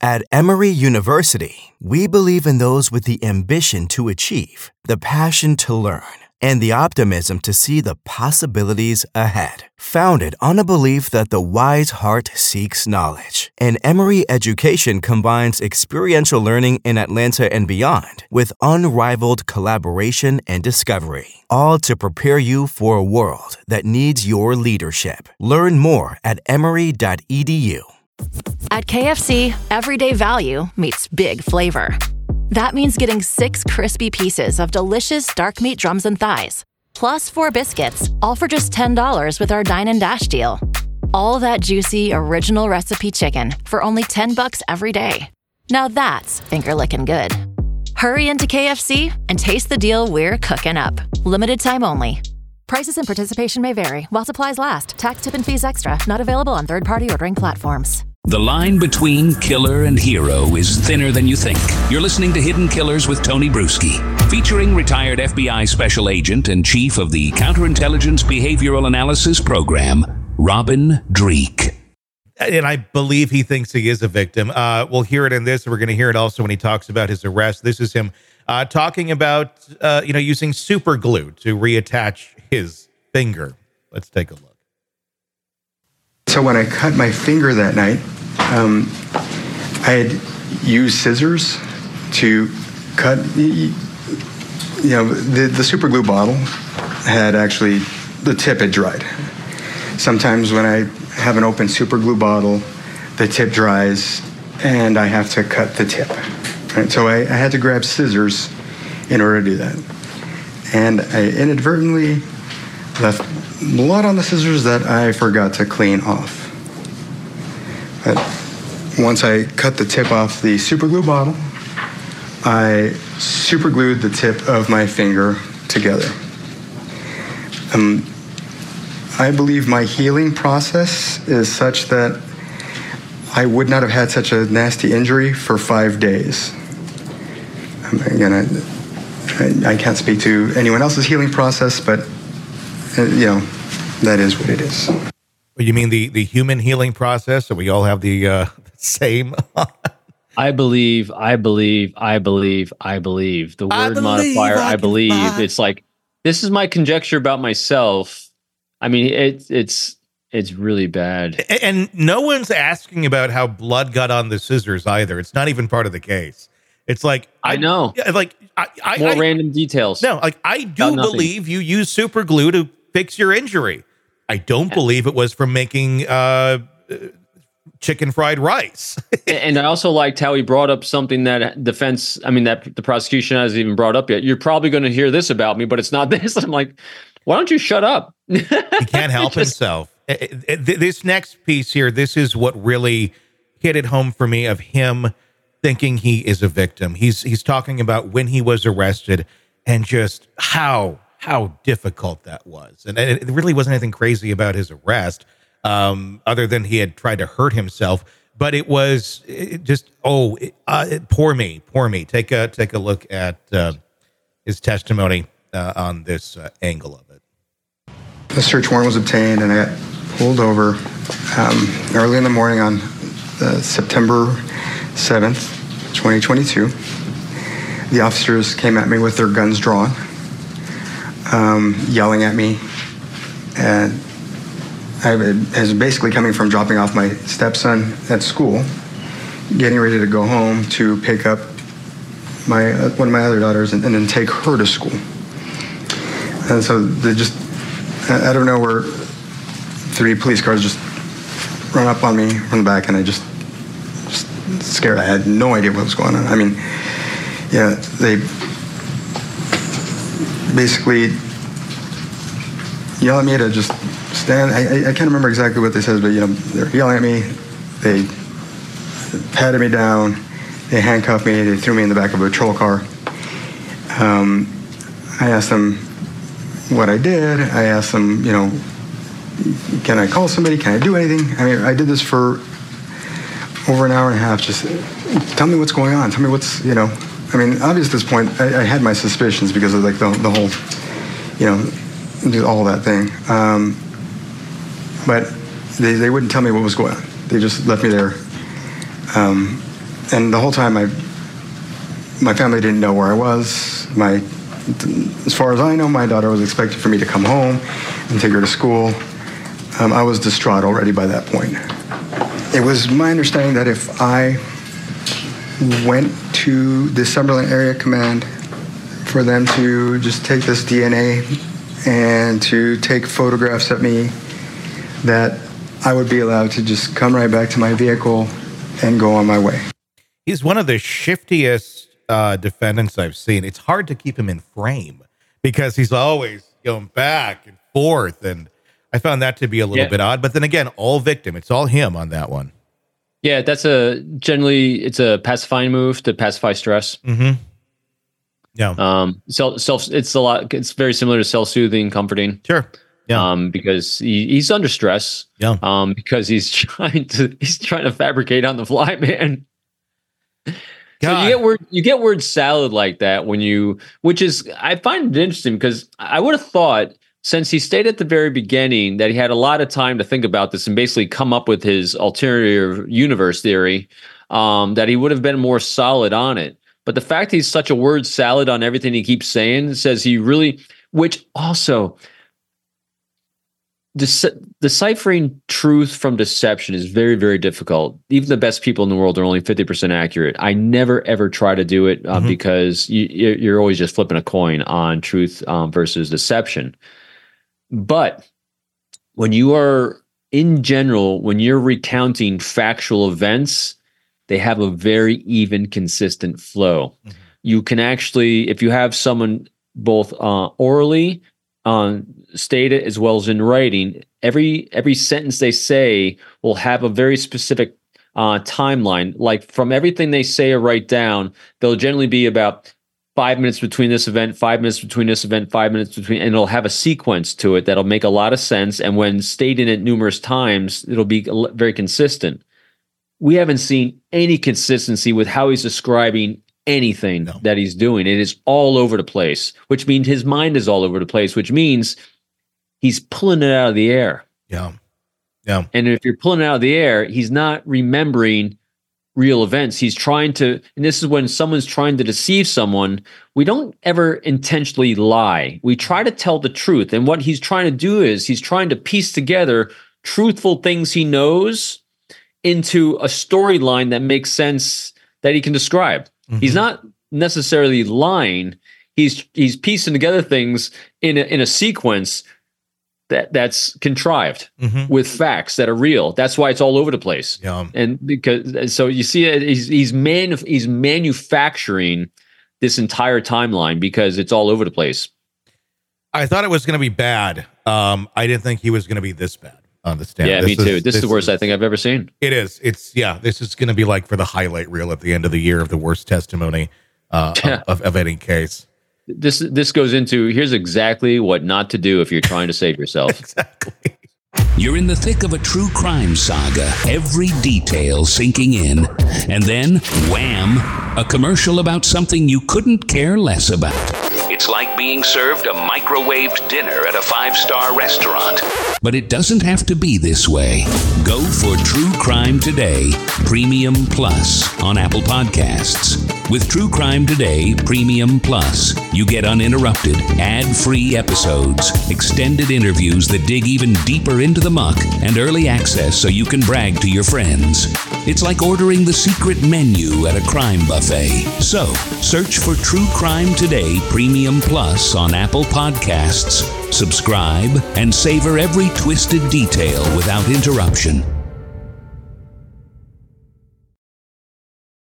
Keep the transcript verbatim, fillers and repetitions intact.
At Emory University, we believe in those with the ambition to achieve, the passion to learn, and the optimism to see the possibilities ahead. Founded on a belief that the wise heart seeks knowledge, and Emory education combines experiential learning in Atlanta and beyond with unrivaled collaboration and discovery, all to prepare you for a world that needs your leadership. Learn more at emory dot e d u. At K F C, everyday value meets big flavor. That means getting six crispy pieces of delicious dark meat drums and thighs, plus four biscuits, all for just ten dollars with our Dine and Dash deal. All that juicy, original recipe chicken for only ten bucks every day. Now that's finger-licking good. Hurry into K F C and taste the deal we're cooking up. Limited time only. Prices and participation may vary while supplies last. Tax, tip, and fees extra. Not available on third-party ordering platforms. The line between killer and hero is thinner than you think. You're listening to Hidden Killers with Tony Bruschi, featuring retired F B I Special Agent and Chief of the Counterintelligence Behavioral Analysis Program, Robin Dreeke. And I believe he thinks he is a victim. Uh, we'll hear it in this. We're going to hear it also when he talks about his arrest. This is him uh, talking about, uh, you know, using super glue to reattach his finger. Let's take a look. So when I cut my finger that night, um, I had used scissors to cut, you know, the, the super glue bottle had actually, the tip had dried. Sometimes when I have an open super glue bottle, the tip dries and I have to cut the tip. Right? So I, I had to grab scissors in order to do that. And I inadvertently left blood on the scissors that I forgot to clean off. But once I cut the tip off the super glue bottle, I super glued the tip of my finger together. Um, I believe my healing process is such that I would not have had such a nasty injury for five days. Um, again, I, I, I can't speak to anyone else's healing process, but uh, you know, that is what it is. You mean the, the human healing process? So we all have the uh, same. I believe, I believe, I believe, I believe. The word I believe modifier, I I believe. fly. It's like, this is my conjecture about myself. I mean, it, it's it's really bad. And, and no one's asking about how blood got on the scissors either. It's not even part of the case. It's like I, I know. Like I, I more I, random details. No, like I do believe you use super glue to fix your injury. I don't believe it was from making uh, chicken fried rice. And I also liked how he brought up something that defense, I mean, that the prosecution hasn't even brought up yet. You're probably going to hear this about me, but it's not this. I'm like, why don't you shut up? He can't help Just, himself. This next piece here, this is what really hit it home for me of him thinking he is a victim. He's he's talking about when he was arrested and just how how difficult that was. And it really wasn't anything crazy about his arrest, um, other than he had tried to hurt himself. But it was it just, oh, it, uh, it, poor me, poor me. Take a, take a look at uh, his testimony uh, on this uh, angle of it. The search warrant was obtained and I got pulled over um, early in the morning on uh, September seventh, twenty twenty-two. The officers came at me with their guns drawn, um, yelling at me. And I was basically coming from dropping off my stepson at school, getting ready to go home to pick up my uh, one of my other daughters and, and then take her to school. And so they just, I, I don't know where three police cars just run up on me from the back, and I just, just scared. I had no idea what was going on. I mean, yeah, they basically yell at me to just stand. I, I can't remember exactly what they said, but you know, they're yelling at me. They patted me down. They handcuffed me. They threw me in the back of a patrol car. Um, I asked them what I did. I asked them, you know, can I call somebody? Can I do anything? I mean, I did this for over an hour and a half. Just tell me what's going on. Tell me what's, you know. I mean, obviously at this point, I, I had my suspicions because of like the, the whole, you know, do all that thing. Um, but they, they wouldn't tell me what was going on. They just left me there. Um, and the whole time, my my family didn't know where I was. My, as far as I know, my daughter was expecting for me to come home and take her to school. Um, I was distraught already by that point. It was my understanding that if I went to the Summerlin Area Command for them to just take this D N A and to take photographs of me, that I would be allowed to just come right back to my vehicle and go on my way. He's one of the shiftiest uh, defendants I've seen. It's hard to keep him in frame because he's always going back and forth, and I found that to be a little yeah. bit odd. But then again, all victim. It's all him on that one. Yeah, that's a generally it's a pacifying move to pacify stress. Mm-hmm. Yeah. Um. Self. Self. It's a lot. It's very similar to self-soothing, comforting. Sure. Yeah. Um. Because he, he's under stress. Yeah. Um. Because he's trying to he's trying to fabricate on the fly, man. So you get word you get word salad like that when you, which is I find it interesting because I would have thought, since he stayed at the very beginning, that he had a lot of time to think about this and basically come up with his ulterior universe theory, um, that he would have been more solid on it. But the fact he's such a word salad on everything he keeps saying says he really, which also, dece- deciphering truth from deception is very, very difficult. Even the best people in the world are only fifty percent accurate. I never, ever try to do it uh, mm-hmm. because you, you're always just flipping a coin on truth um, versus deception. But when you are, in general, when you're recounting factual events, they have a very even, consistent flow. Mm-hmm. You can actually, if you have someone both uh, orally uh, state it as well as in writing, every every sentence they say will have a very specific uh, timeline. Like from everything they say or write down, they'll generally be about five minutes between this event, five minutes between this event, five minutes between, and it'll have a sequence to it that'll make a lot of sense. And when stating it numerous times, it'll be very consistent. We haven't seen any consistency with how he's describing anything no. that he's doing. It is all over the place, which means his mind is all over the place, which means he's pulling it out of the air. Yeah. Yeah. And if you're pulling it out of the air, he's not remembering real events. He's trying to, and this is when someone's trying to deceive someone, we don't ever intentionally lie. We try to tell the truth. And what he's trying to do is he's trying to piece together truthful things he knows into a storyline that makes sense that he can describe. Mm-hmm. He's not necessarily lying. He's he's piecing together things in a, in a sequence that that's contrived mm-hmm. with facts that are real. That's why it's all over the place. Yeah. And because so you see it, he's he's man he's manufacturing this entire timeline because it's all over the place. I thought it was going to be bad. Um, I didn't think he was going to be this bad on the stand. Yeah, this me too. Is, this, this is the worst is, I think I've ever seen. It is. It's yeah. This is going to be like for the highlight reel at the end of the year of the worst testimony uh, yeah. of, of, of any case. This this goes into here's exactly what not to do if you're trying to save yourself. Exactly. You're in the thick of a true crime saga, every detail sinking in, and then, wham, a commercial about something you couldn't care less about. It's like being served a microwaved dinner at a five-star restaurant. But it doesn't have to be this way. Go for True Crime Today Premium Plus on Apple Podcasts. With True Crime Today Premium Plus, you get uninterrupted, ad-free episodes, extended interviews that dig even deeper into the muck, and early access so you can brag to your friends. It's like ordering the secret menu at a crime buffet. So, search for True Crime Today Premium Plus on Apple Podcasts, subscribe, and savor every twisted detail without interruption.